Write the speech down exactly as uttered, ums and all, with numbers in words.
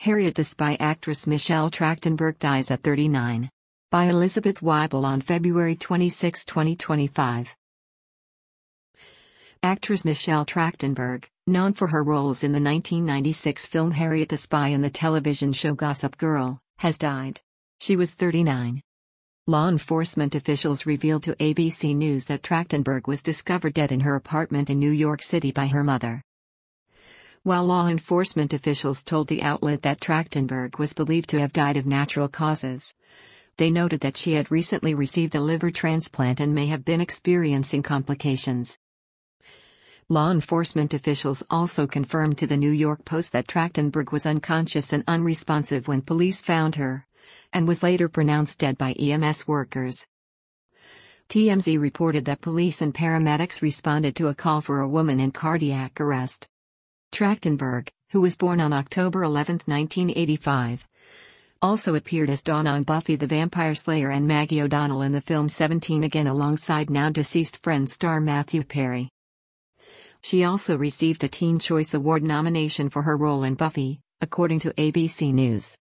Harriet the Spy actress Michelle Trachtenberg dies at thirty-nine. By Elizabeth Weibel on February twenty-sixth, twenty twenty-five. Actress Michelle Trachtenberg, known for her roles in the nineteen ninety-six film Harriet the Spy and the television show Gossip Girl, has died. She was thirty-nine. Law enforcement officials revealed to A B C News that Trachtenberg was discovered dead in her apartment in New York City by her mother. While law enforcement officials told the outlet that Trachtenberg was believed to have died of natural causes, they noted that she had recently received a liver transplant and may have been experiencing complications. Law enforcement officials also confirmed to the New York Post that Trachtenberg was unconscious and unresponsive when police found her, and was later pronounced dead by E M S workers. T M Z reported that police and paramedics responded to a call for a woman in cardiac arrest. Trachtenberg, who was born on October eleventh, nineteen eighty-five, also appeared as Dawn on Buffy the Vampire Slayer and Maggie O'Donnell in the film Seventeen Again alongside now-deceased Friends star Matthew Perry. She also received a Teen Choice Award nomination for her role in Buffy, according to A B C News.